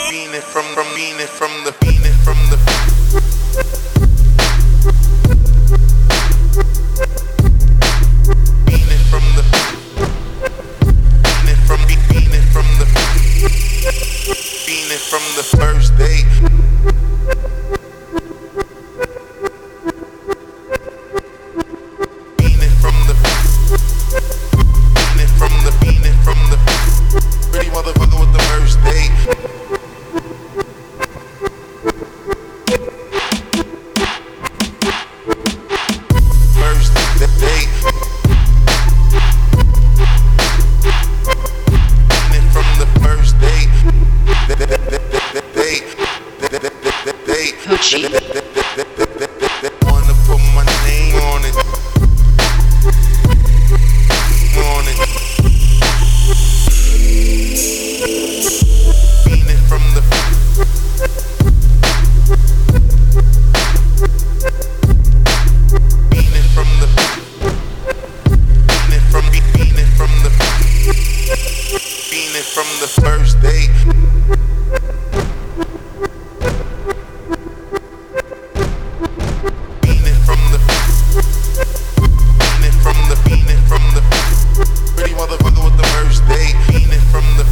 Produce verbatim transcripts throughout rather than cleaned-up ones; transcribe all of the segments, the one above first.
fiending from from fiending from the fiending from the fiending from the fiending from fiending from the fiending from the first date. Fiending from the fiending from the fiending from the pretty motherfucker with the first date. First date. Fiending from the first date. Date. Date. Hoochie. Wanna put my name on it. On it. Fiending from the fiending from the fiending from fiending from the fiending from the first date. Fiending from the fiending from the fiending from the pretty motherfucker with the first date. Fiending from the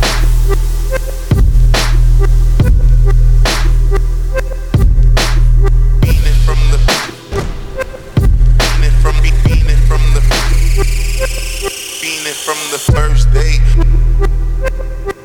fiending from the fiending from fiending from the fiending from the first date.